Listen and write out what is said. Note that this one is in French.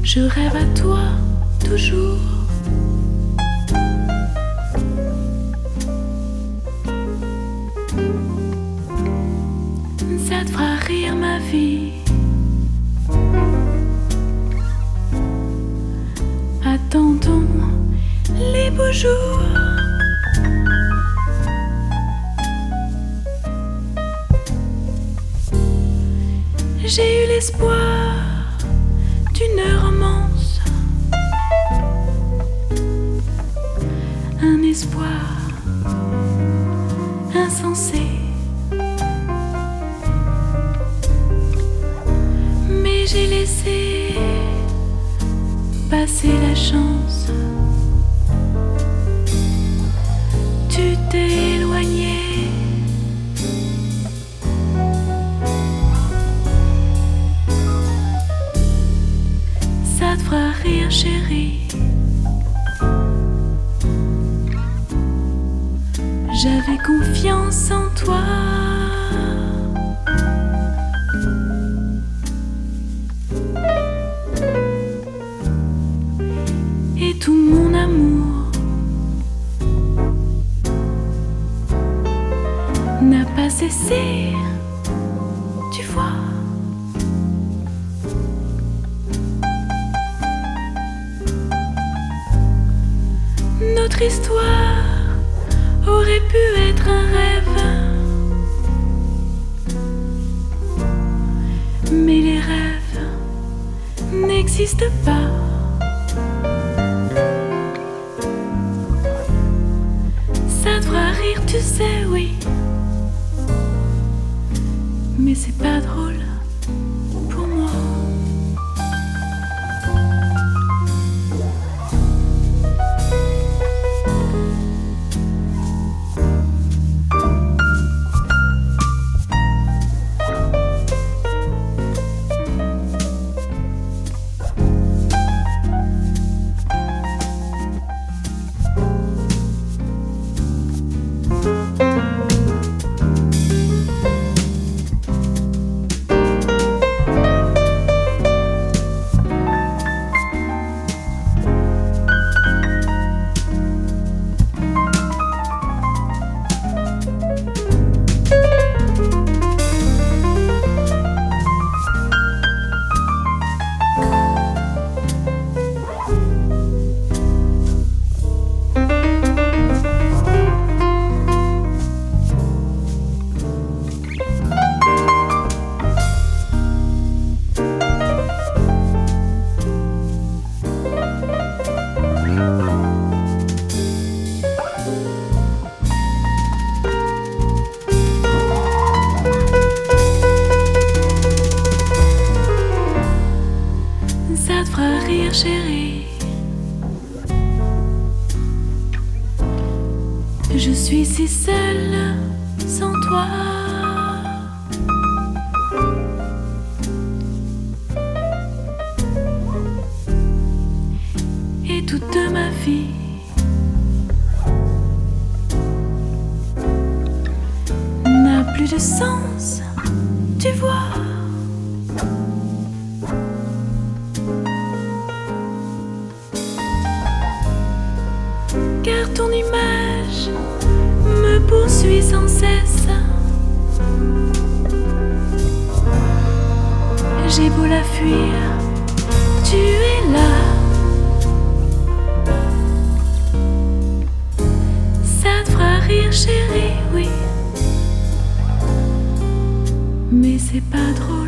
Je rêve à toi toujours. Ça te fera rire ma vie. Attendons les beaux jours. J'ai eu l'espoir d'une romance, un espoir insensé. Mais j'ai laissé passer la chance. Tu t'es éloigné. Ça te fera rire, chérie. J'avais confiance en toi. Et tout mon amour n'a pas cessé, tu vois. Notre histoire aurait pu être un rêve, mais les rêves n'existent pas. Ça te fera rire, tu sais, oui, mais c'est pas drôle pour moi. Ça te fera rire, chérie. Je suis si seule sans toi. Et toute ma vie n'a plus de sens, tu vois. Car ton image me poursuit sans cesse. J'ai beau la fuir, tu es là. Ça te fera rire, chérie, oui, mais c'est pas drôle.